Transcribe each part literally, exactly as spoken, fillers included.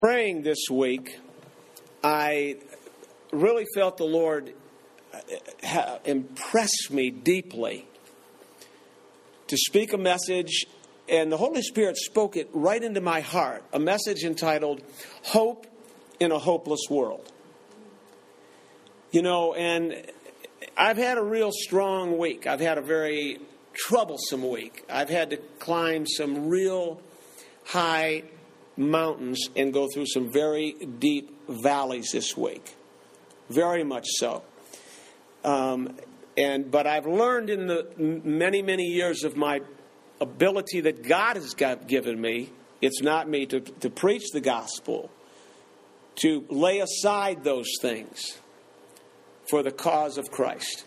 Praying this week, I really felt the Lord impress me deeply to speak a message, and the Holy Spirit spoke it right into my heart, a message entitled, Hope in a Hopeless World. You know, and I've had a real strong week. I've had a very troublesome week. I've had to climb some real high mountains and go through some very deep valleys this week. Very much so. Um, and but I've learned in the many, many years of my ability that God has got, given me, it's not me, to, to preach the gospel, to lay aside those things for the cause of Christ.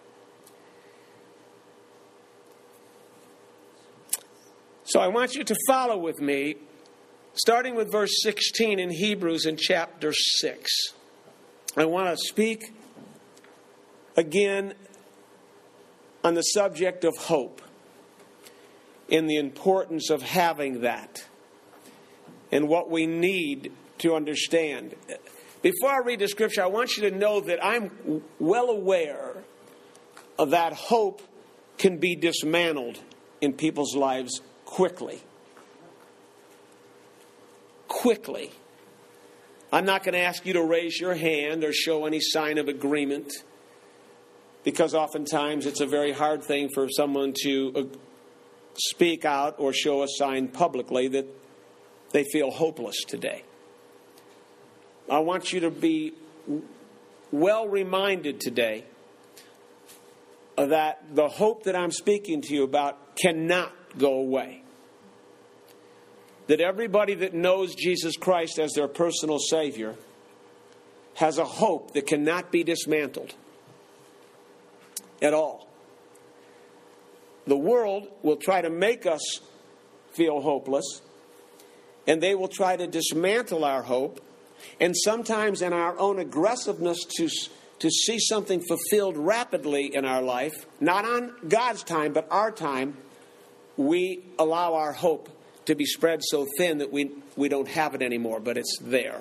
So I want you to follow with me, starting with verse sixteen in Hebrews in chapter six. I want to speak again on the subject of hope and the importance of having that and what we need to understand. Before I read the scripture, I want you to know that I'm well aware of that hope can be dismantled in people's lives quickly. Quickly. I'm not going to ask you to raise your hand or show any sign of agreement, because oftentimes it's a very hard thing for someone to speak out or show a sign publicly that they feel hopeless today. I want you to be well reminded today that the hope that I'm speaking to you about cannot go away. That everybody that knows Jesus Christ as their personal Savior has a hope that cannot be dismantled at all. The world will try to make us feel hopeless, and they will try to dismantle our hope, and sometimes in our own aggressiveness to, to see something fulfilled rapidly in our life, not on God's time, but our time, we allow our hope to be spread so thin that we, we don't have it anymore, but it's there.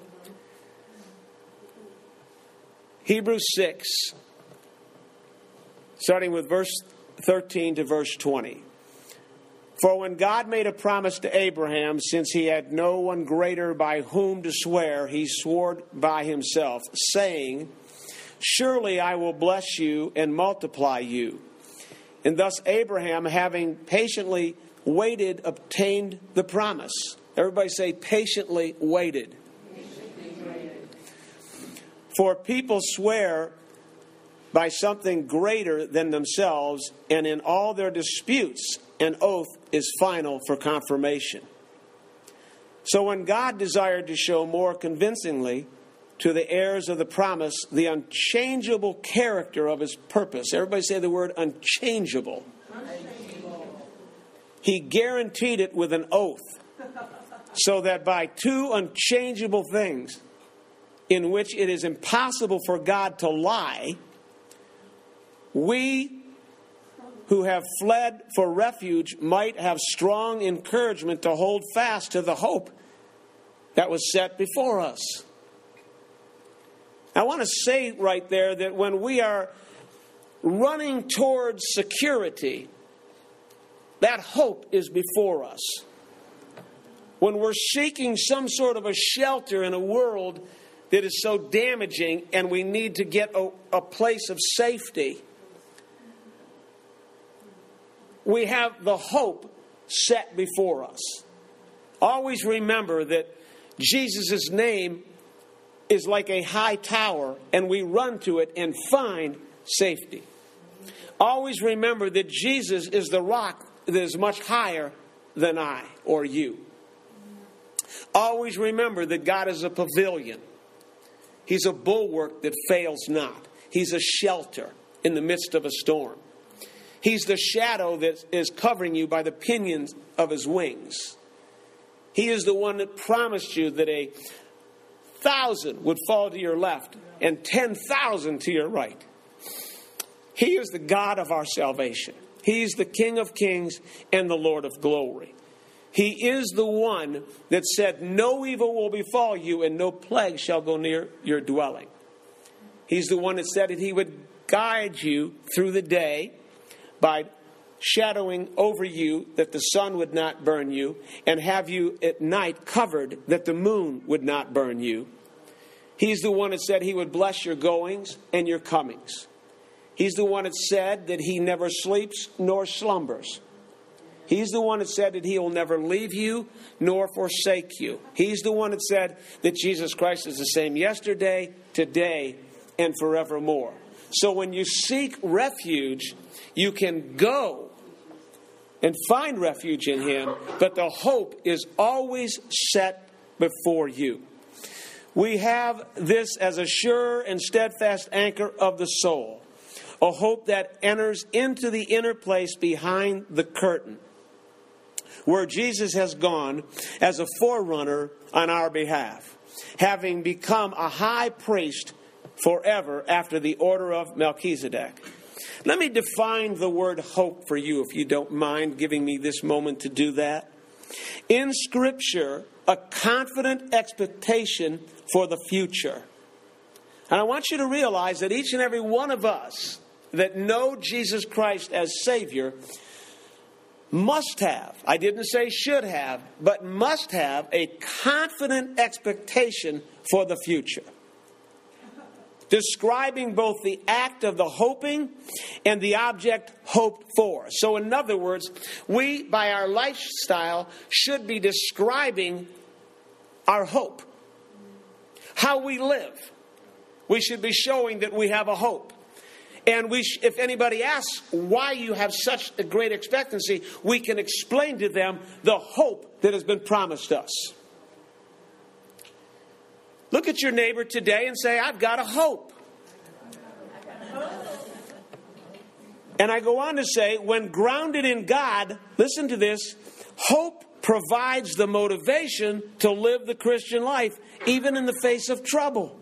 Hebrews six, starting with verse thirteen to verse twenty. For when God made a promise to Abraham, since he had no one greater by whom to swear, he swore by himself, saying, Surely I will bless you and multiply you. And thus Abraham, having patiently waited, obtained the promise. Everybody say, patiently waited. Patiently waited. For people swear by something greater than themselves, and in all their disputes, an oath is final for confirmation. So when God desired to show more convincingly to the heirs of the promise the unchangeable character of his purpose, everybody say the word unchangeable. He guaranteed it with an oath, so that by two unchangeable things in which it is impossible for God to lie, we who have fled for refuge might have strong encouragement to hold fast to the hope that was set before us. I want to say right there that when we are running towards security, that hope is before us. When we're seeking some sort of a shelter in a world that is so damaging and we need to get a, a place of safety, we have the hope set before us. Always remember that Jesus' name is like a high tower, and we run to it and find safety. Always remember that Jesus is the rock that is much higher than I or you. Always remember that God is a pavilion. He's a bulwark that fails not. He's a shelter in the midst of a storm. He's the shadow that is covering you by the pinions of his wings. He is the one that promised you that a thousand would fall to your left and ten thousand to your right. He is the God of our salvation. He's the King of kings and the Lord of glory. He is the one that said, no evil will befall you and no plague shall go near your dwelling. He's the one that said that he would guide you through the day by shadowing over you that the sun would not burn you, and have you at night covered that the moon would not burn you. He's the one that said he would bless your goings and your comings. He's the one that said that he never sleeps nor slumbers. He's the one that said that he will never leave you nor forsake you. He's the one that said that Jesus Christ is the same yesterday, today, and forevermore. So when you seek refuge, you can go and find refuge in him, but the hope is always set before you. We have this as a sure and steadfast anchor of the soul, a hope that enters into the inner place behind the curtain, where Jesus has gone as a forerunner on our behalf, having become a high priest forever after the order of Melchizedek. Let me define the word hope for you, if you don't mind giving me this moment to do that. In Scripture, a confident expectation for the future. And I want you to realize that each and every one of us that know Jesus Christ as Savior must have, I didn't say should have, but must have a confident expectation for the future, describing both the act of the hoping and the object hoped for. So in other words, we, by our lifestyle, should be describing our hope. How we live. We should be showing that we have a hope. And we, sh- if anybody asks why you have such a great expectancy, we can explain to them the hope that has been promised us. Look at your neighbor today and say, I've got a hope. And I go on to say, when grounded in God, listen to this, hope provides the motivation to live the Christian life, even in the face of trouble.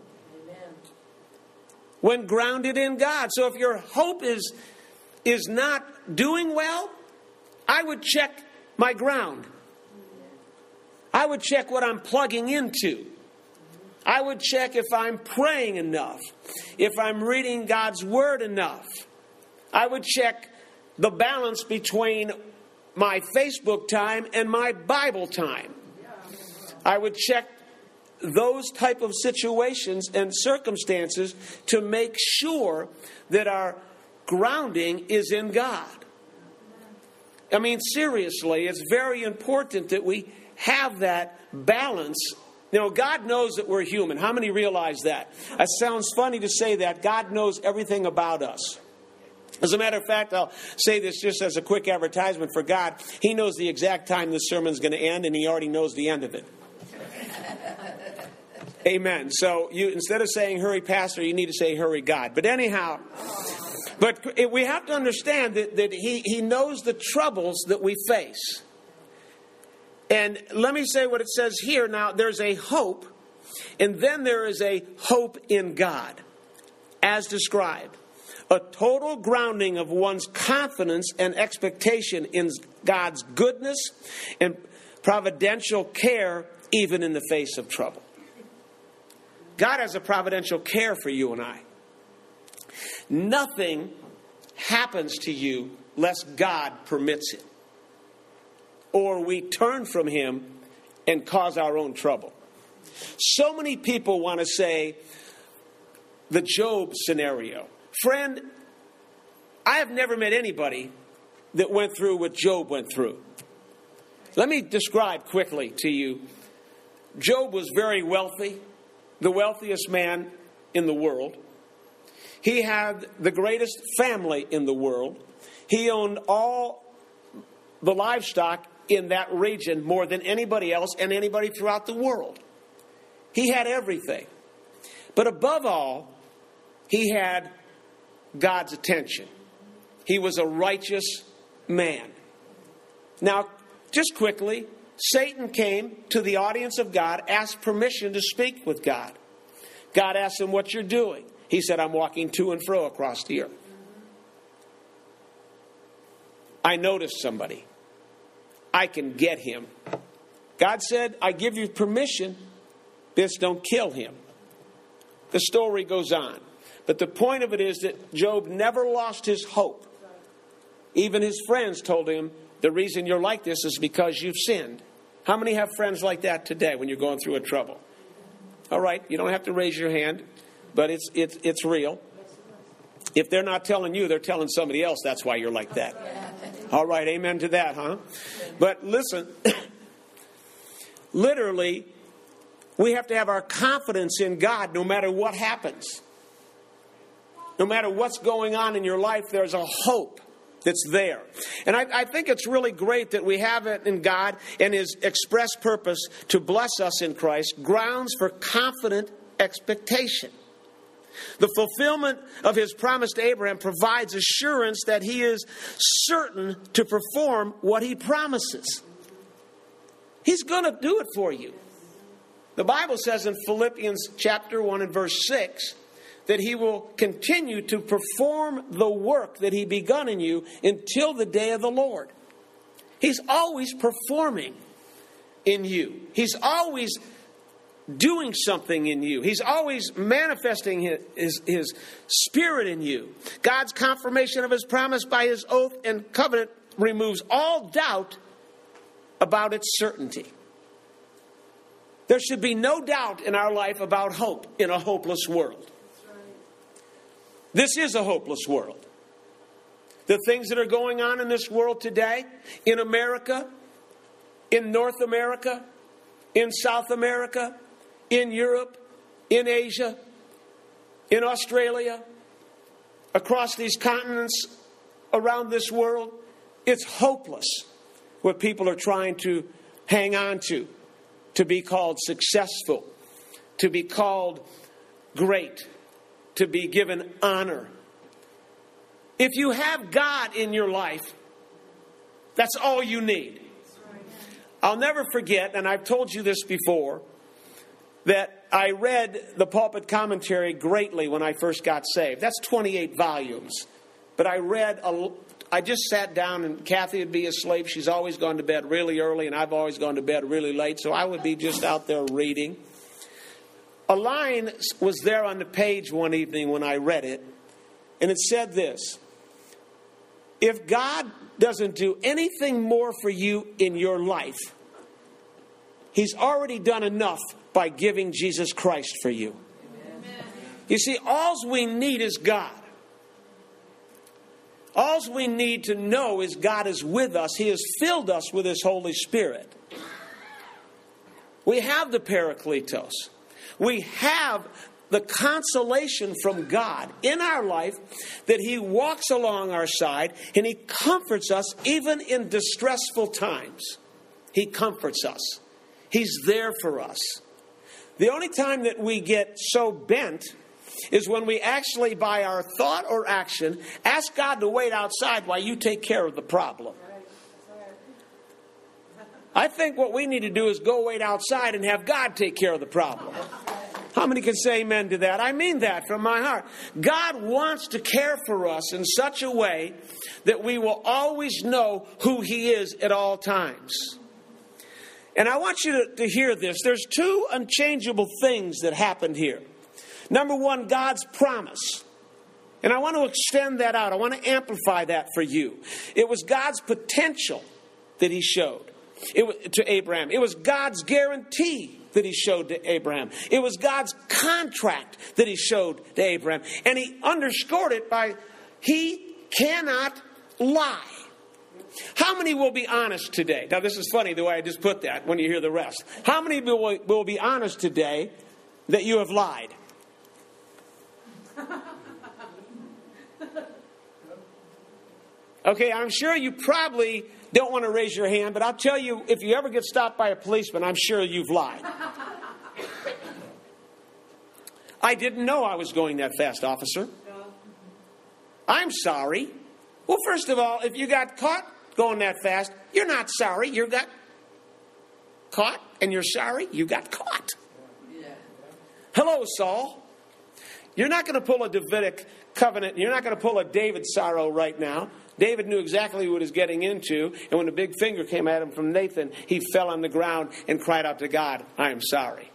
When grounded in God. So if your hope is, is not doing well, I would check my ground. I would check what I'm plugging into. I would check if I'm praying enough, if I'm reading God's Word enough. I would check the balance between my Facebook time and my Bible time. I would check those type of situations and circumstances to make sure that our grounding is in God. I mean, seriously, it's very important that we have that balance. You know, God knows that we're human. How many realize that? It sounds funny to say that. God knows everything about us. As a matter of fact, I'll say this just as a quick advertisement for God. He knows the exact time this sermon's going to end, and He already knows the end of it. Amen. So you, instead of saying hurry pastor, you need to say hurry God. But anyhow, but we have to understand that, that he, he knows the troubles that we face. And let me say what it says here. Now, there's a hope, and then there is a hope in God, as described. A total grounding of one's confidence and expectation in God's goodness and providential care, even in the face of trouble. God has a providential care for you and I. Nothing happens to you lest God permits it, or we turn from Him and cause our own trouble. So many people want to say the Job scenario. Friend, I have never met anybody that went through what Job went through. Let me describe quickly to you. Job was very wealthy, the wealthiest man in the world. He had the greatest family in the world. He owned all the livestock in that region more than anybody else and anybody throughout the world. He had everything. But above all, he had God's attention. He was a righteous man. Now, just quickly, Satan came to the audience of God, asked permission to speak with God. God asked him, what you're doing? He said, I'm walking to and fro across the earth. I noticed somebody. I can get him. God said, I give you permission, just don't kill him. The story goes on. But the point of it is that Job never lost his hope. Even his friends told him, the reason you're like this is because you've sinned. How many have friends like that today when you're going through a trouble? All right, you don't have to raise your hand, but it's it's it's real. If they're not telling you, they're telling somebody else. That's why you're like that. All right, amen to that, huh? But listen, literally, we have to have our confidence in God no matter what happens. No matter what's going on in your life, there's a hope that's there. And I, I think it's really great that we have it in God and His express purpose to bless us in Christ, grounds for confident expectation. The fulfillment of His promise to Abraham provides assurance that He is certain to perform what He promises. He's going to do it for you. The Bible says in Philippians chapter one and verse six that He will continue to perform the work that He begun in you until the day of the Lord. He's always performing in you. He's always doing something in you. He's always manifesting his, his, his Spirit in you. God's confirmation of His promise by His oath and covenant removes all doubt about its certainty. There should be no doubt in our life about hope in a hopeless world. This is a hopeless world. The things that are going on in this world today, in America, in North America, in South America, in Europe, in Asia, in Australia, across these continents, around this world, it's hopeless what people are trying to hang on to, to be called successful, to be called great, to be given honor. If you have God in your life, that's all you need. I'll never forget, and I've told you this before, that I read the pulpit commentary greatly when I first got saved. That's twenty-eight volumes. But I read, a, I just sat down and Kathy would be asleep. She's always gone to bed really early and I've always gone to bed really late. So I would be just out there reading. A line was there on the page one evening when I read it. And it said this: if God doesn't do anything more for you in your life, He's already done enough by giving Jesus Christ for you. Amen. You see, all we need is God. All we need to know is God is with us. He has filled us with His Holy Spirit. We have the Parakletos. We have the consolation from God in our life that He walks along our side and He comforts us even in distressful times. He comforts us. He's there for us. The only time that we get so bent is when we actually, by our thought or action, ask God to wait outside while you take care of the problem. I think what we need to do is go wait outside and have God take care of the problem. How many can say amen to that? I mean that from my heart. God wants to care for us in such a way that we will always know who He is at all times. And I want you to, to hear this. There's two unchangeable things that happened here. Number one, God's promise. And I want to extend that out. I want to amplify that for you. It was God's potential that He showed it was, to Abraham. It was God's guarantee that He showed to Abraham. It was God's contract that He showed to Abraham. And He underscored it by He cannot lie. How many will be honest today? Now, this is funny the way I just put that when you hear the rest. How many will, will be honest today that you have lied? Okay, I'm sure you probably don't want to raise your hand, but I'll tell you, if you ever get stopped by a policeman, I'm sure you've lied. I didn't know I was going that fast, officer. I'm sorry. Well, first of all, if you got caught going that fast, you're not sorry. You got caught, and you're sorry you got caught. Yeah. Hello, Saul. You're not going to pull a Davidic covenant. You're not going to pull a David sorrow right now. David knew exactly what he was getting into, and when the big finger came at him from Nathan, he fell on the ground and cried out to God, I am sorry.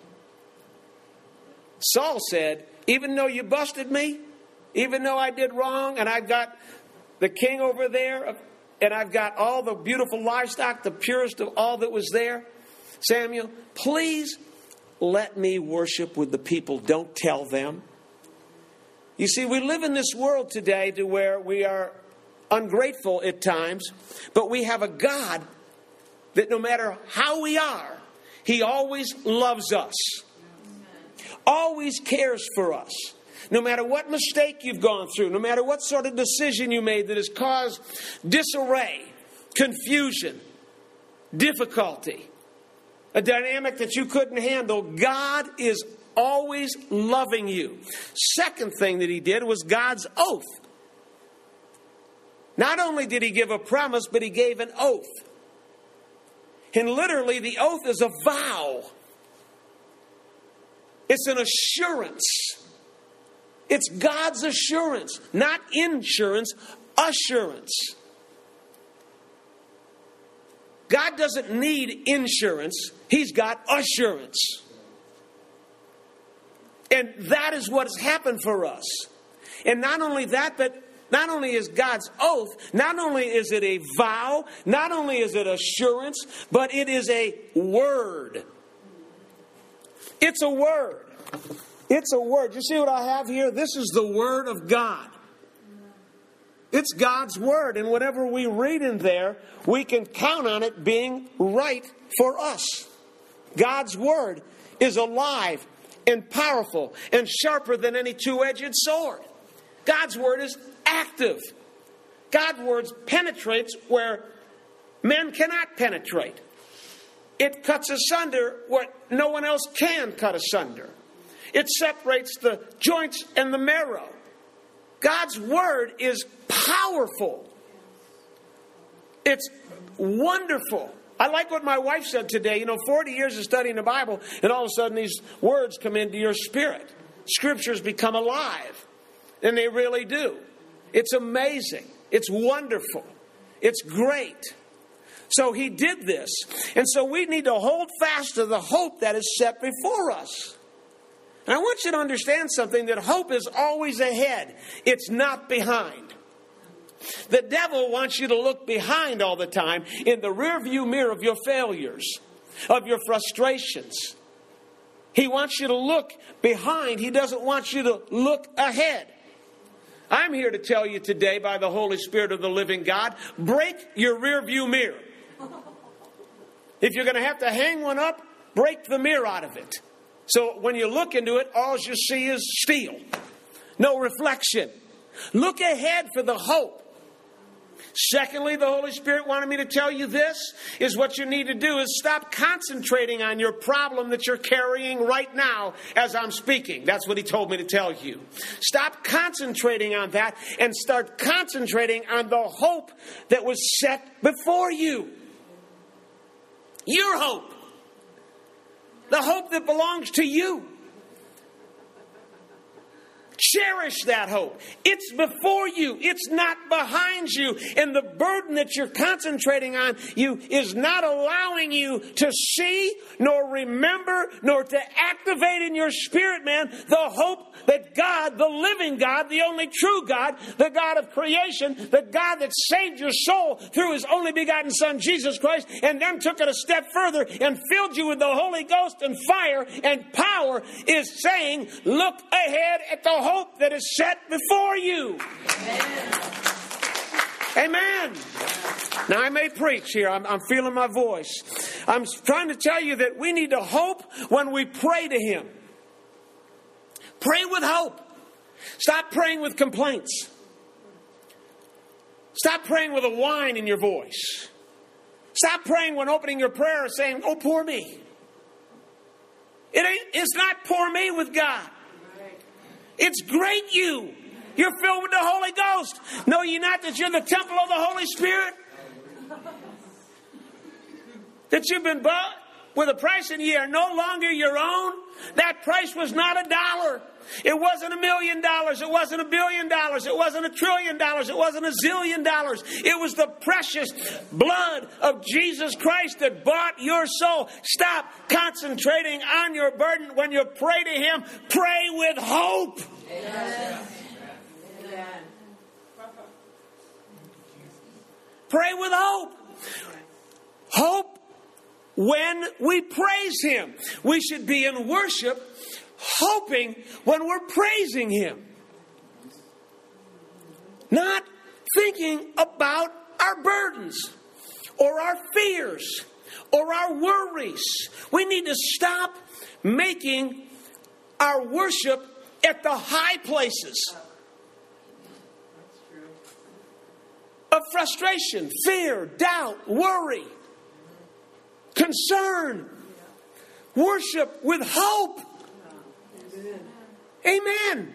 Saul said, even though you busted me, even though I did wrong, and I've got the king over there, and I've got all the beautiful livestock, the purest of all that was there, Samuel, please let me worship with the people. Don't tell them. You see, we live in this world today to where we are ungrateful at times, but we have a God that no matter how we are, He always loves us, always cares for us. No matter what mistake you've gone through, no matter what sort of decision you made that has caused disarray, confusion, difficulty, a dynamic that you couldn't handle, God is always loving you. Second thing that He did was God's oath. Not only did He give a promise, but He gave an oath. And literally, the oath is a vow. It's an assurance. It's God's assurance, not insurance, assurance. God doesn't need insurance. He's got assurance. And that is what has happened for us. And not only that, but not only is God's oath, not only is it a vow, not only is it assurance, but it is a word. It's a word. It's a word. You see what I have here? This is the Word of God. It's God's Word. And whatever we read in there, we can count on it being right for us. God's Word is alive and powerful and sharper than any two-edged sword. God's Word is active. God's Word penetrates where men cannot penetrate. It cuts asunder what no one else can cut asunder. It separates the joints and the marrow. God's Word is powerful. It's wonderful. I like what my wife said today. You know, forty years of studying the Bible, and all of a sudden these words come into your spirit. Scriptures become alive. And they really do. It's amazing. It's wonderful. It's great. So He did this. And so we need to hold fast to the hope that is set before us. And I want you to understand something, that hope is always ahead. It's not behind. The devil wants you to look behind all the time in the rearview mirror of your failures, of your frustrations. He wants you to look behind. He doesn't want you to look ahead. I'm here to tell you today by the Holy Spirit of the living God, break your rearview mirror. If you're going to have to hang one up, break the mirror out of it. So when you look into it, all you see is steel. No reflection. Look ahead for the hope. Secondly, the Holy Spirit wanted me to tell you this, is what you need to do is stop concentrating on your problem that you're carrying right now as I'm speaking. That's what He told me to tell you. Stop concentrating on that and start concentrating on the hope that was set before you. Your hope. The hope that belongs to you. Cherish that hope. It's before you. It's not behind you. And the burden that you're concentrating on you is not allowing you to see, nor remember, nor to activate in your spirit, man, the hope that God, the living God, the only true God, the God of creation, the God that saved your soul through His only begotten Son, Jesus Christ, and then took it a step further and filled you with the Holy Ghost and fire and power, is saying, look ahead at the hope that is set before you. Amen. Amen. Now, I may preach here. I'm, I'm feeling my voice. I'm trying to tell you that we need to hope when we pray to Him. Pray with hope. Stop praying with complaints. Stop praying with a whine in your voice. Stop praying when opening your prayer saying, oh, poor me. It ain't, it's not poor me with God. It's great you. You're filled with the Holy Ghost. Know ye not that you're the temple of the Holy Spirit? That you've been bought with a price, and ye are no longer your own. That price was not a dollar. It wasn't a million dollars. It wasn't a billion dollars. It wasn't a trillion dollars. It wasn't a zillion dollars. It was the precious blood of Jesus Christ that bought your soul. Stop concentrating on your burden. When you pray to Him, pray with hope. Amen. Amen. Pray with hope. Hope when we praise Him. We should be in worship hoping when we're praising Him. Not thinking about our burdens or our fears or our worries. We need to stop making our worship at the high places of frustration, fear, doubt, worry, concern. Worship with hope. Amen.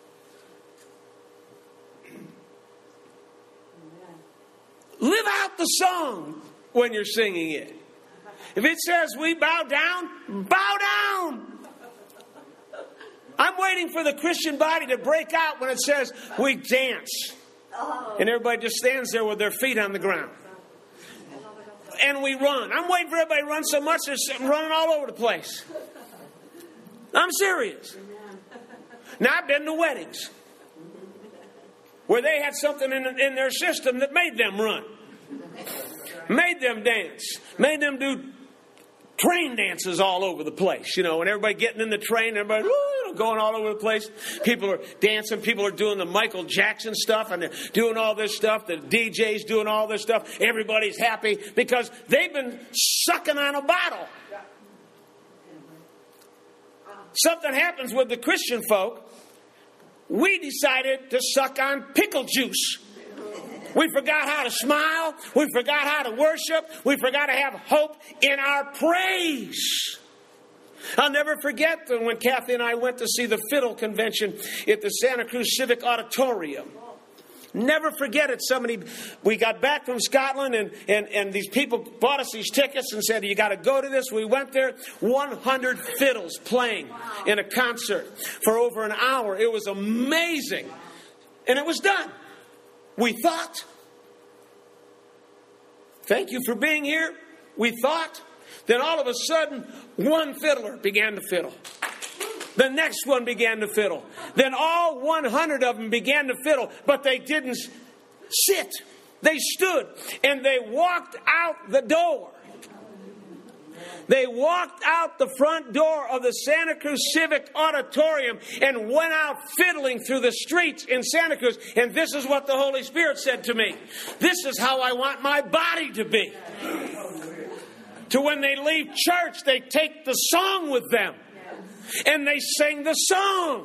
Live out the song when you're singing it. If it says we bow down, bow down. I'm waiting for the Christian body to break out when it says we dance. And everybody just stands there with their feet on the ground. And we run. I'm waiting for everybody to run so much they're running all over the place. I'm serious. Now, I've been to weddings where they had something in, in their system that made them run, made them dance, made them do train dances all over the place, you know, and everybody getting in the train, everybody woo, going all over the place. People are dancing, people are doing the Michael Jackson stuff, and they're doing all this stuff. The D J's doing all this stuff. Everybody's happy because they've been sucking on a bottle. Something happens with the Christian folk. We decided to suck on pickle juice. We forgot how to smile. We forgot how to worship. We forgot to have hope in our praise. I'll never forget when Kathy and I went to see the Fiddle Convention at the Santa Cruz Civic Auditorium. Never forget it. Somebody, we got back from Scotland and, and, and these people bought us these tickets and said, you got to go to this. We went there, one hundred fiddles playing in a concert for over an hour. It was amazing. And it was done. We thought, thank you for being here. We thought. Then all of a sudden, one fiddler began to fiddle. The next one began to fiddle. Then all one hundred of them began to fiddle, but they didn't sit. They stood and they walked out the door. They walked out the front door of the Santa Cruz Civic Auditorium and went out fiddling through the streets in Santa Cruz. And this is what the Holy Spirit said to me. This is how I want my body to be. To when they leave church, they take the song with them. And they sing the song.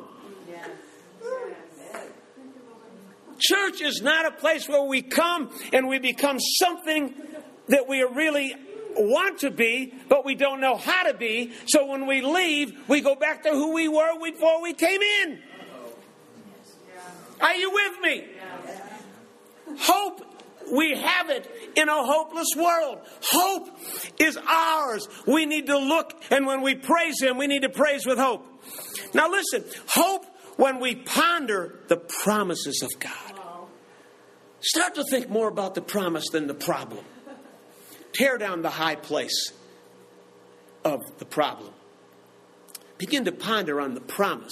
Church is not a place where we come and we become something that we really want to be, but we don't know how to be. So when we leave, we go back to who we were before we came in. Are you with me? Hope, we have it in a hopeless world. Hope is ours. We need to look, and when we praise Him, we need to praise with hope. Now listen, hope when we ponder the promises of God. Start to think more about the promise than the problem. Tear down the high place of the problem. Begin to ponder on the promise.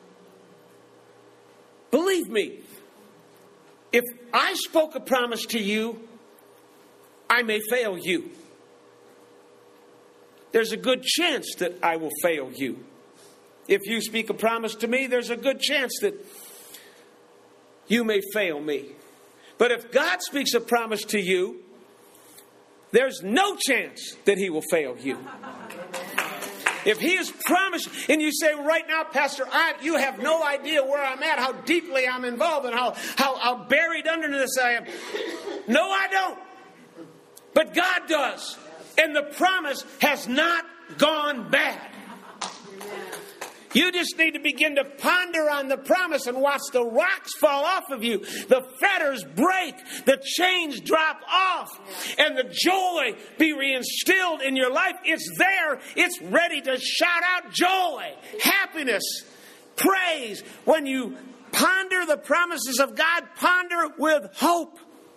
Believe me, if I spoke a promise to you, I may fail you. There's a good chance that I will fail you. If you speak a promise to me, there's a good chance that you may fail me. But if God speaks a promise to you, there's no chance that He will fail you. If He has promised, and you say, well, right now, Pastor, I, you have no idea where I'm at, how deeply I'm involved, and how, how, how buried under this I am. No, I don't. But God does. And the promise has not gone bad. You just need to begin to ponder on the promise and watch the rocks fall off of you. The fetters break. The chains drop off. And the joy be reinstilled in your life. It's there. It's ready to shout out joy, happiness, praise. When you ponder the promises of God, ponder with hope.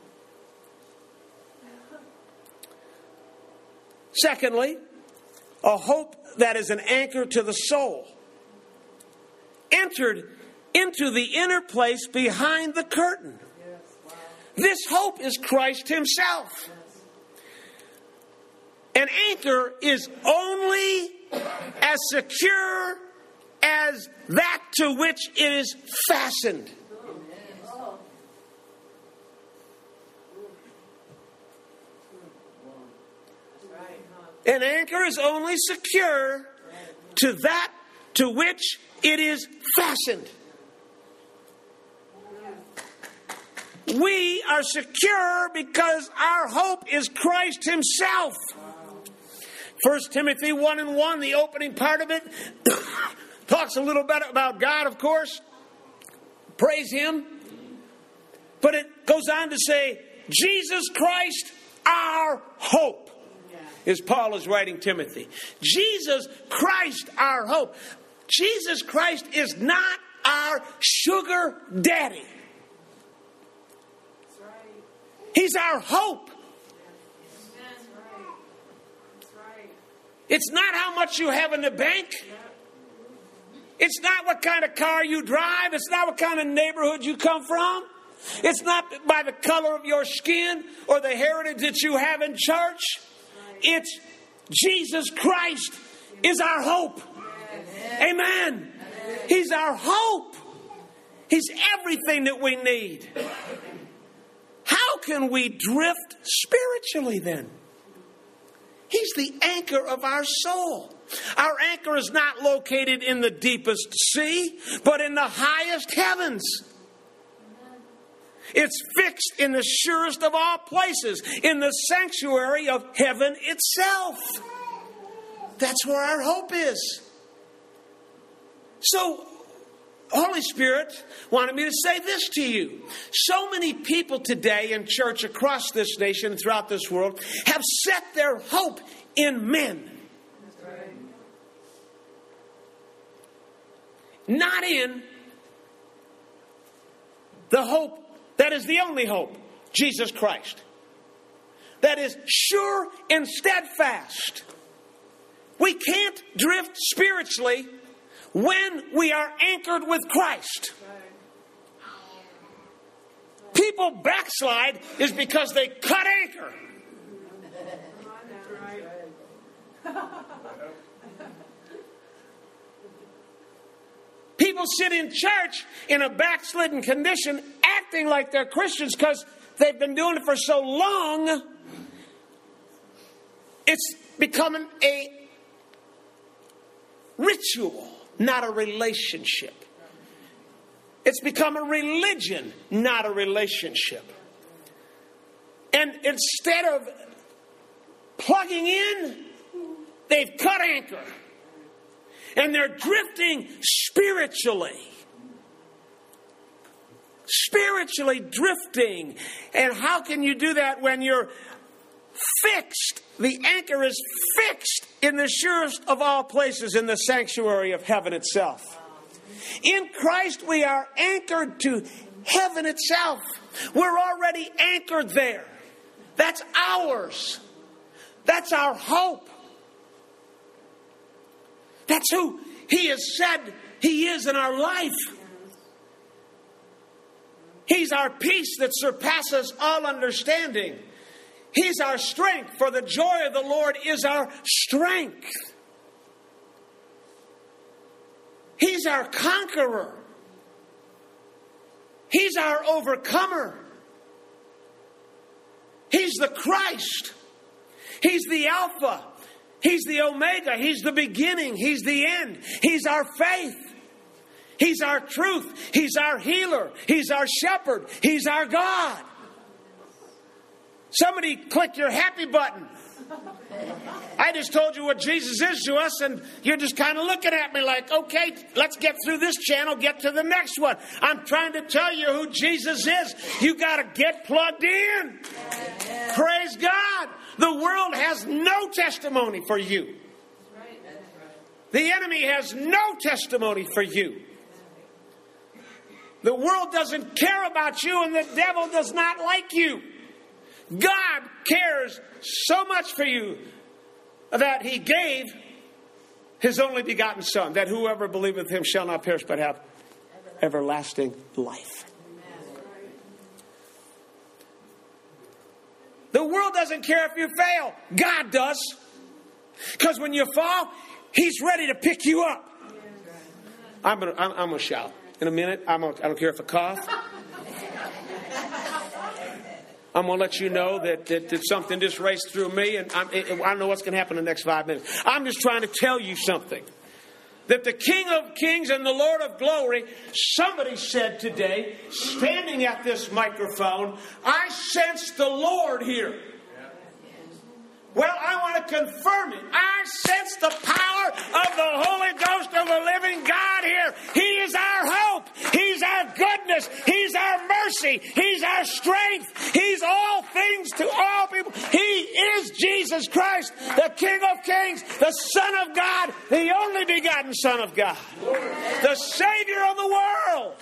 Secondly, a hope that is an anchor to the soul. Entered into the inner place behind the curtain. Yes, wow. This hope is Christ himself. Yes. An anchor is only as secure as that to which it is fastened. An anchor is only secure to that to which it is fastened. We are secure because our hope is Christ himself. First Timothy one and one, the opening part of it, talks a little bit about God, of course. Praise him. But it goes on to say, Jesus Christ, our hope. As Paul is writing Timothy. Jesus Christ, our hope. Jesus Christ is not our sugar daddy. He's our hope. It's not how much you have in the bank. It's not what kind of car you drive. It's not what kind of neighborhood you come from. It's not by the color of your skin or the heritage that you have in church. It's Jesus Christ is our hope. Amen. Amen. He's our hope. He's everything that we need. How can we drift spiritually then? He's the anchor of our soul. Our anchor is not located in the deepest sea, but in the highest heavens. It's fixed in the surest of all places, in the sanctuary of heaven itself. That's where our hope is. So, Holy Spirit wanted me to say this to you. So many people today in church across this nation and throughout this world have set their hope in men. Not in the hope that is the only hope, Jesus Christ. That is sure and steadfast. We can't drift spiritually when we are anchored with Christ. People backslide is because they cut anchor. People sit in church in a backslidden condition, acting like they're Christians because they've been doing it for so long. It's becoming a ritual, not a relationship. It's become a religion, not a relationship. And instead of plugging in, they've cut anchor. And they're drifting spiritually. Spiritually drifting. And how can you do that when you're fixed? The anchor is fixed in the surest of all places, in the sanctuary of heaven itself. In Christ we are anchored to heaven itself. We're already anchored there. That's ours. That's our hope. That's who He has said He is in our life. He's our peace that surpasses all understanding. He's our strength, for the joy of the Lord is our strength. He's our conqueror. He's our overcomer. He's the Christ. He's the Alpha. He's the Omega. He's the beginning. He's the end. He's our faith. He's our truth. He's our healer. He's our shepherd. He's our God. Somebody click your happy button. I just told you what Jesus is to us, and you're just kind of looking at me like, okay, let's get through this channel, get to the next one. I'm trying to tell you who Jesus is. You got to get plugged in. Praise God. The world has no testimony for you. The enemy has no testimony for you. The world doesn't care about you, and the devil does not like you. God cares so much for you that he gave his only begotten Son, that whoever believeth him shall not perish but have everlasting life. The world doesn't care if you fail. God does. Because when you fall, he's ready to pick you up. I'm going to I'm, I'm gonna shout in a minute. I'm gonna, I don't care if I cough. I'm going to let you know that, that, that something just raced through me, and I'm, I don't know what's going to happen in the next five minutes. I'm just trying to tell you something. That the King of Kings and the Lord of Glory, somebody said today, standing at this microphone, I sense the Lord here. Well, I want to confirm it. I sense the power of the Holy Ghost of the living God here. He is our hope. He's our goodness. He's our mercy. He's our strength. He's all things to all people. He is Jesus Christ, the King of Kings, the Son of God, the only begotten Son of God, the Savior of the world.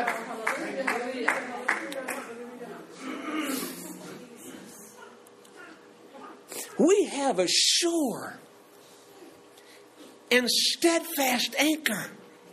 We have a sure and steadfast anchor.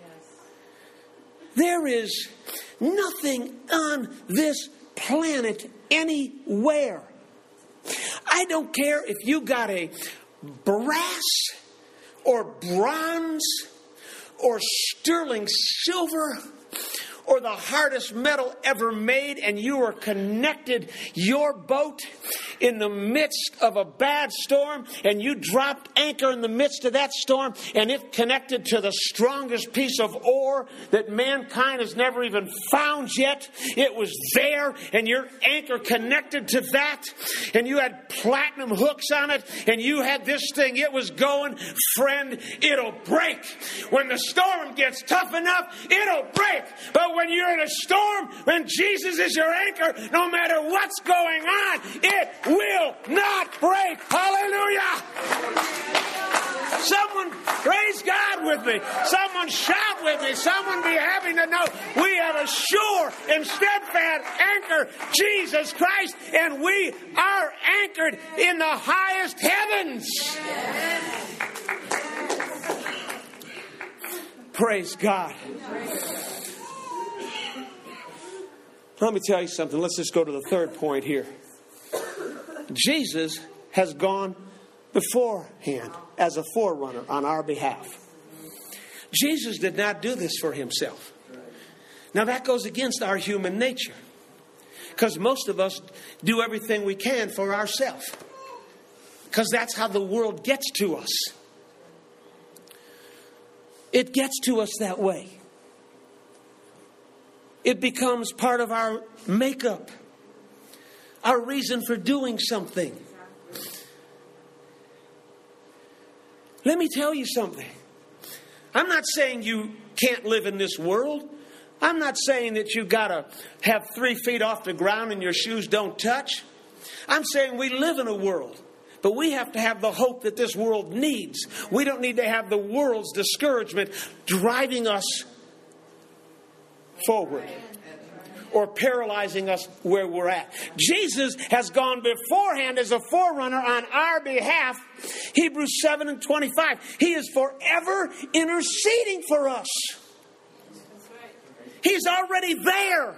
There is nothing on this planet anywhere. I don't care if you got a brass or bronze or sterling silver or the hardest metal ever made, and you are connected your boat in the midst of a bad storm, and you dropped anchor in the midst of that storm, and it connected to the strongest piece of ore that mankind has never even found yet. It was there, and your anchor connected to that, and you had platinum hooks on it, and you had this thing. It was going, friend, it'll break. When the storm gets tough enough, it'll break. But when you're in a storm, when Jesus is your anchor, no matter what's going on, it will not break. Hallelujah! Someone praise God with me. Someone shout with me. Someone be happy to know we have a sure and steadfast anchor, Jesus Christ, and we are anchored in the highest heavens. Praise God. Let me tell you something. Let's just go to the third point here. Jesus has gone beforehand as a forerunner on our behalf. Jesus did not do this for himself. Now that goes against our human nature, because most of us do everything we can for ourselves, because that's how the world gets to us. It gets to us that way. It becomes part of our makeup, our reason for doing something. Let me tell you something. I'm not saying you can't live in this world. I'm not saying that you got to have three feet off the ground and your shoes don't touch. I'm saying we live in a world, but we have to have the hope that this world needs. We don't need to have the world's discouragement driving us forward or paralyzing us where we're at. Jesus has gone beforehand as a forerunner on our behalf. Hebrews seven and twenty-five. He is forever interceding for us. He's already there.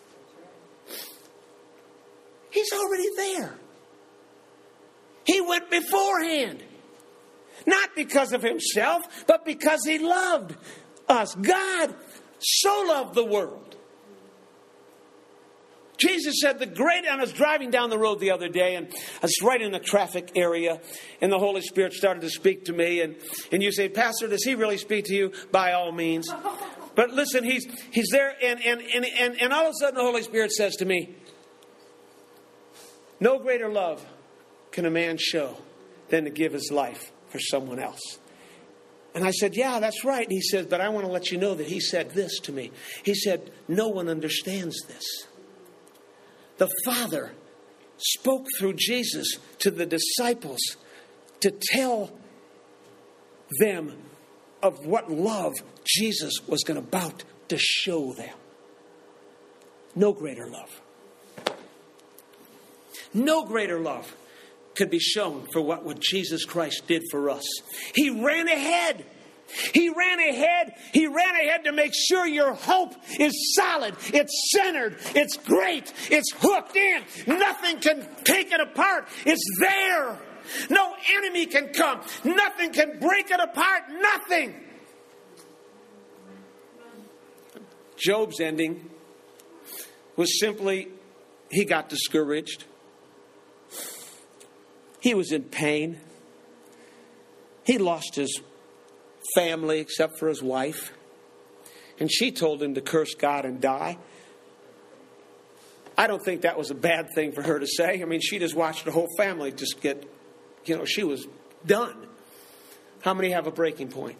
He's already there. He went beforehand. Not because of himself, but because he loved us. God so loved the world. Jesus said the great, I was driving down the road the other day, and I was right in the traffic area, and the Holy Spirit started to speak to me, and, and you say, Pastor, does he really speak to you? By all means. But listen, he's he's there, and, and, and, and, and all of a sudden the Holy Spirit says to me, no greater love can a man show than to give his life for someone else. And I said, yeah, that's right. And he said, but I want to let you know that he said this to me. He said, no one understands this. The Father spoke through Jesus to the disciples to tell them of what love Jesus was going about to show them. No greater love. No greater love could be shown for what, what Jesus Christ did for us. He ran ahead. He ran ahead. He ran ahead to make sure your hope is solid. It's centered. It's great. It's hooked in. Nothing can take it apart. It's there. No enemy can come. Nothing can break it apart. Nothing. Job's ending was simply, he got discouraged. He was in pain. He lost his family except for his wife. And she told him to curse God and die. I don't think that was a bad thing for her to say. I mean, she just watched the whole family just get, you know, she was done. How many have a breaking point?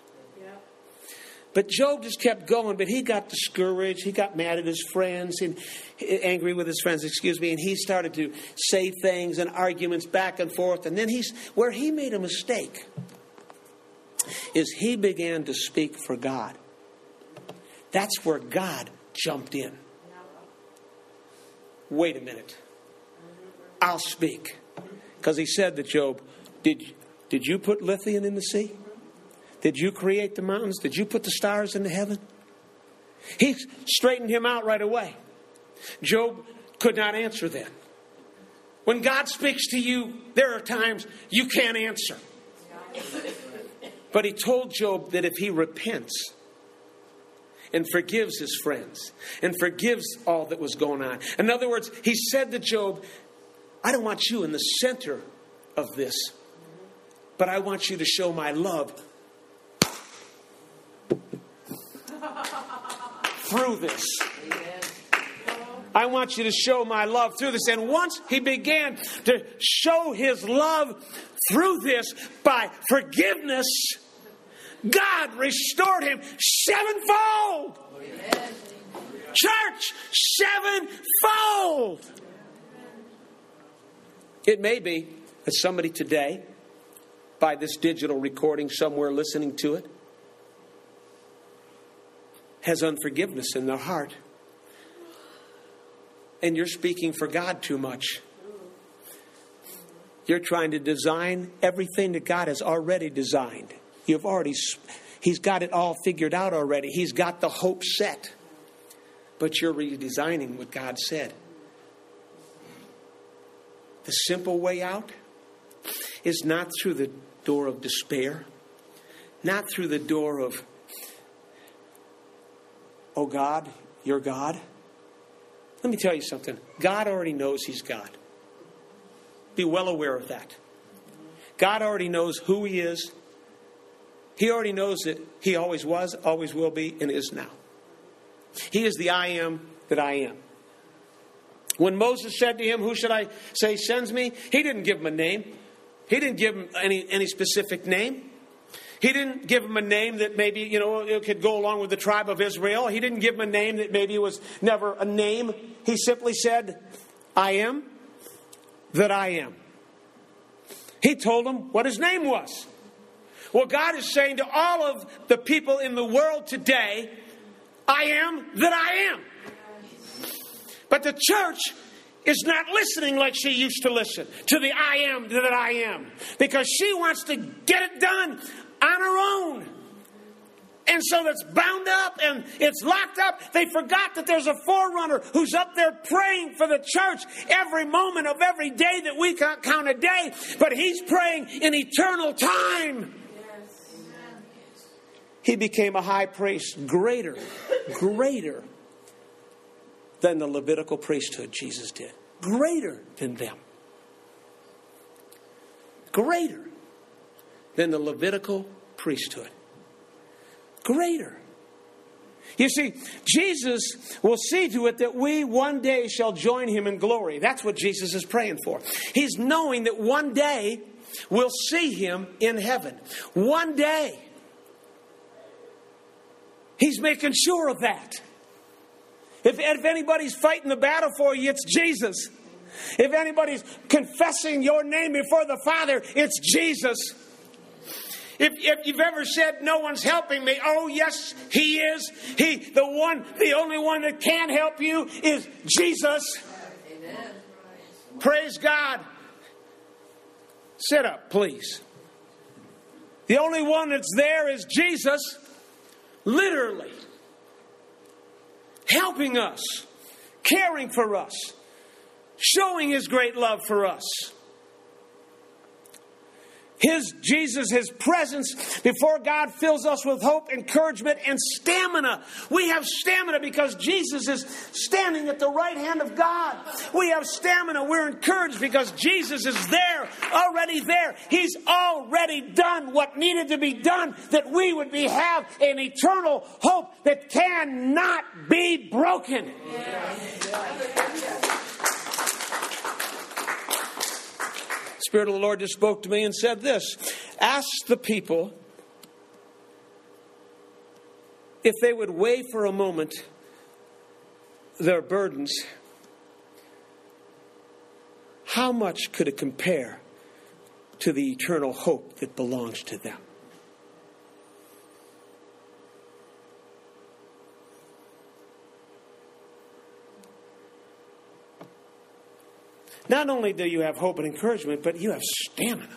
But Job just kept going, but he got discouraged. He got mad at his friends and angry with his friends, excuse me. And he started to say things and arguments back and forth. And then he's, where he made a mistake is he began to speak for God. That's where God jumped in. Wait a minute. I'll speak. Because he said to Job, did, did you put lithium in the sea? Did you create the mountains? Did you put the stars into heaven? He straightened him out right away. Job could not answer then. When God speaks to you, there are times you can't answer. But he told Job that if he repents and forgives his friends and forgives all that was going on. In other words, he said to Job, I don't want you in the center of this, but I want you to show my love through this. I want you to show my love through this. And once he began to show his love through this by forgiveness, God restored him sevenfold. Church, sevenfold. It may be that somebody today, by this digital recording somewhere listening to it, has unforgiveness in their heart. And you're speaking for God too much. You're trying to design everything that God has already designed. You've already, He's got it all figured out already. He's got the hope set. But you're redesigning what God said. The simple way out is not through the door of despair. Not through the door of, oh God, you're God. Let me tell you something. God already knows He's God. Be well aware of that. God already knows who He is. He already knows that He always was, always will be, and is now. He is the I am that I am. When Moses said to him, who should I say sends me? He didn't give him a name. He didn't give him any, any specific name. He didn't give him a name that maybe, you know, it could go along with the tribe of Israel. He didn't give him a name that maybe was never a name. He simply said, I am that I am. He told him what his name was. Well, God is saying to all of the people in the world today, I am that I am. But the church is not listening like she used to listen to the I am that I am. Because she wants to get it done on her own. And so it's bound up and it's locked up. They forgot that there's a forerunner who's up there praying for the church every moment of every day that we count a day. But he's praying in eternal time. He became a high priest greater, greater than the Levitical priesthood, Jesus did. Greater than them. Greater than the Levitical priesthood. Greater. You see, Jesus will see to it that we one day shall join him in glory. That's what Jesus is praying for. He's knowing that one day will see him in heaven. One day. He's making sure of that. If, if anybody's fighting the battle for you, it's Jesus. If anybody's confessing your name before the Father, it's Jesus. If, if you've ever said, no one's helping me, oh yes, He is. He, the one, the only one that can help you is Jesus. Amen. Praise God. Sit up, please. The only one that's there is Jesus, literally helping us, caring for us, showing His great love for us. His, Jesus, His presence before God fills us with hope, encouragement, and stamina. We have stamina because Jesus is standing at the right hand of God. We have stamina. We're encouraged because Jesus is there, already there. He's already done what needed to be done, that we would be have an eternal hope that cannot be broken. Yeah. Spirit of the Lord just spoke to me and said this: ask the people if they would weigh for a moment their burdens. How much could it compare to the eternal hope that belongs to them? Not only do you have hope and encouragement, but you have stamina.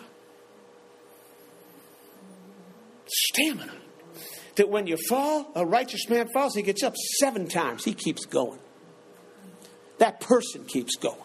Stamina. That when you fall, a righteous man falls, he gets up seven times. He keeps going. That person keeps going.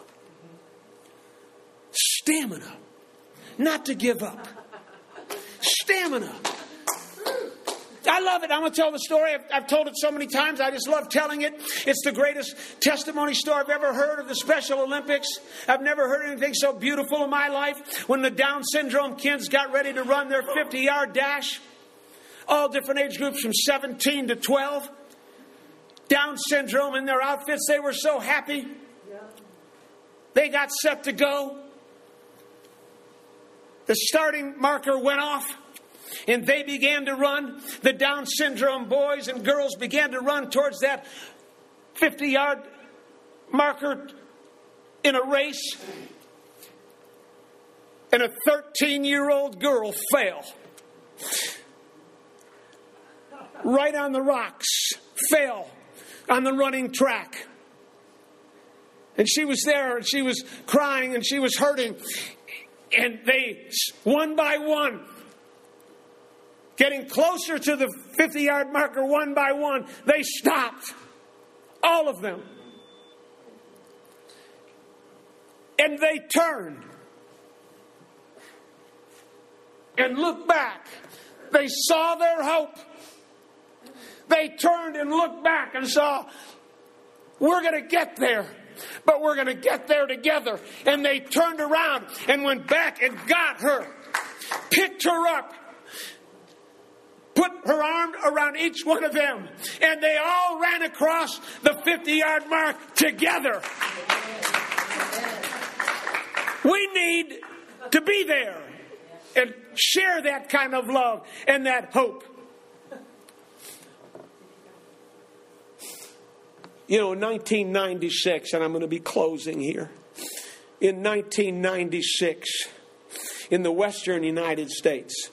Stamina. Not to give up. Stamina. I love it. I'm going to tell the story. I've, I've told it so many times. I just love telling it. It's the greatest testimony story I've ever heard of the Special Olympics. I've never heard anything so beautiful in my life. When the Down syndrome kids got ready to run their fifty-yard dash, all different age groups from seventeen to twelve, Down syndrome in their outfits, they were so happy. They got set to go. The starting marker went off. And they began to run. The Down syndrome boys and girls began to run towards that fifty-yard marker in a race. And a thirteen-year-old girl fell. Right on the rocks. Fell on the running track. And she was there and she was crying and she was hurting. And they, one by one, getting closer to the fifty-yard marker one by one, they stopped. All of them. And they turned. And looked back. They saw their hope. They turned and looked back and saw, we're going to get there. But we're going to get there together. And they turned around and went back and got her. Picked her up. Put her arm around each one of them. And they all ran across the fifty-yard mark together. We need to be there and share that kind of love and that hope. You know, in nineteen ninety-six, and I'm going to be closing here. In nineteen ninety-six, in the western United States,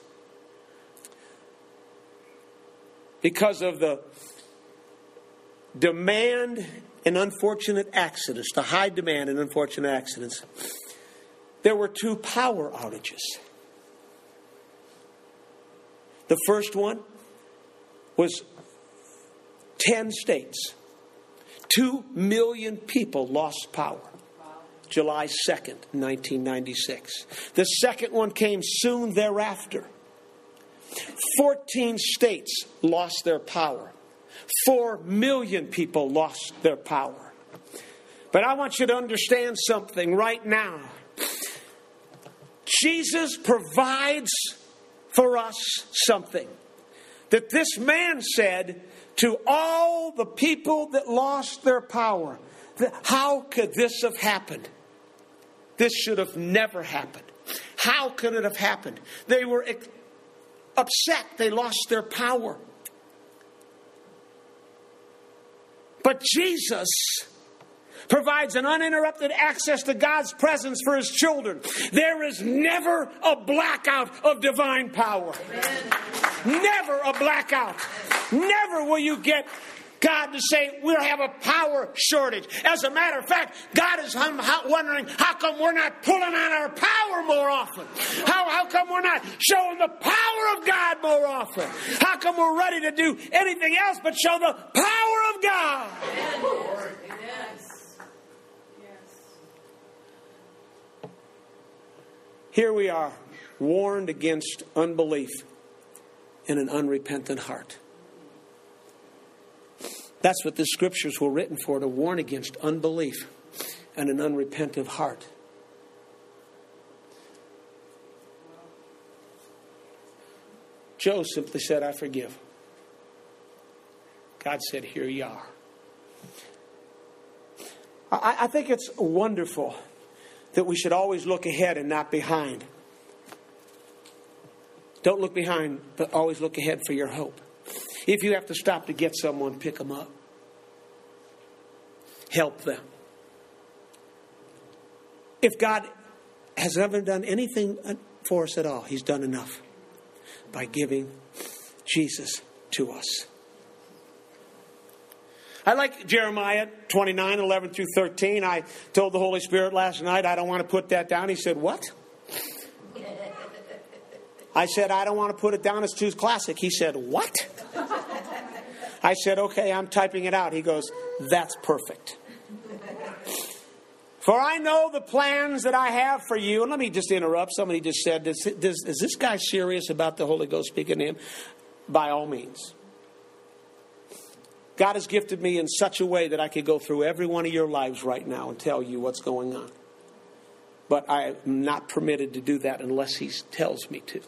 because of the demand and unfortunate accidents, the high demand and unfortunate accidents, there were two power outages. The first one was ten states. Two million people lost power. July second, nineteen ninety-six. The second one came soon thereafter. fourteen states lost their power. Four million people lost their power. But I want you to understand something right now. Jesus provides for us something that this man said to all the people that lost their power. How could this have happened? This should have never happened. How could it have happened? They were upset. They lost their power. But Jesus provides an uninterrupted access to God's presence for His children. There is never a blackout of divine power. Amen. Never a blackout. Never will you get God to say, we'll have a power shortage. As a matter of fact, God is wondering, how come we're not pulling on our power more often? How, how come we're not showing the power of God more often? How come we're ready to do anything else but show the power of God? Yes. Yes. Here we are, warned against unbelief in an unrepentant heart. That's what the scriptures were written for, to warn against unbelief and an unrepentant heart. Joe simply said, I forgive. God said, here you are. I, I think it's wonderful that we should always look ahead and not behind. Don't look behind, but always look ahead for your hope. If you have to stop to get someone, pick them up. Help them. If God has ever done anything for us at all, He's done enough by giving Jesus to us. I like Jeremiah twenty-nine, eleven through thirteen. I told the Holy Spirit last night, I don't want to put that down. He said, what? I said, I don't want to put it down. It's too classic. He said, what? I said, okay, I'm typing it out. He goes, that's perfect. For I know the plans that I have for you. And let me just interrupt. Somebody just said, does, does, is this guy serious about the Holy Ghost speaking to him? By all means. God has gifted me in such a way that I could go through every one of your lives right now and tell you what's going on. But I'm not permitted to do that unless He tells me to.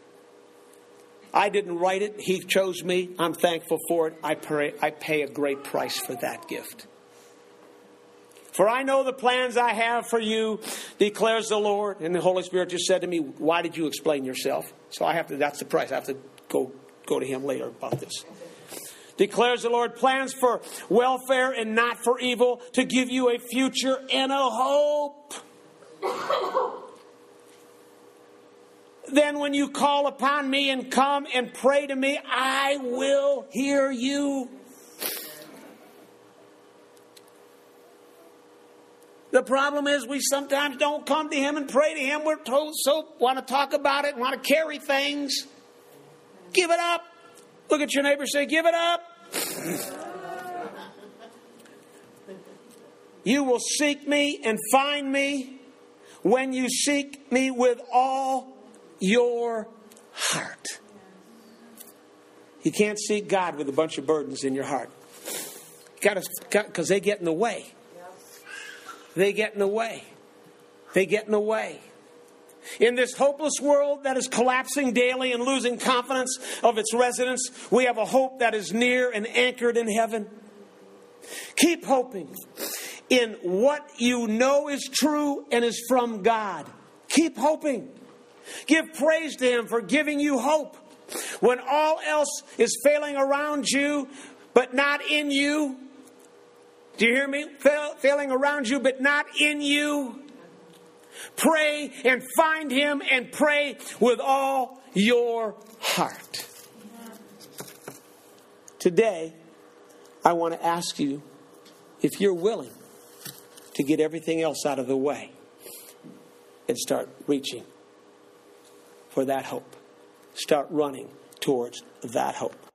I didn't write it. He chose me. I'm thankful for it. I pray, I pay a great price for that gift. For I know the plans I have for you, declares the Lord. And the Holy Spirit just said to me, why did you explain yourself? So I have to, that's the price. I have to go, go to Him later about this. Declares the Lord, plans for welfare and not for evil, to give you a future and a hope. Then when you call upon me and come and pray to me, I will hear you. The problem is we sometimes don't come to Him and pray to Him. We're told so, want to talk about it, want to carry things. Give it up. Look at your neighbor and say, give it up. You will seek me and find me when you seek me with all your heart. You can't seek God with a bunch of burdens in your heart. Got to, because they get in the way. They get in the way. They get in the way. In this hopeless world that is collapsing daily and losing confidence of its residents, we have a hope that is near and anchored in heaven. Keep hoping in what you know is true and is from God. Keep hoping. Give praise to Him for giving you hope when all else is failing around you, but not in you. Do you hear me? Fail, failing around you, but not in you. Pray and find Him and pray with all your heart. Today, I want to ask you if you're willing to get everything else out of the way and start reaching for that hope. Start running towards that hope.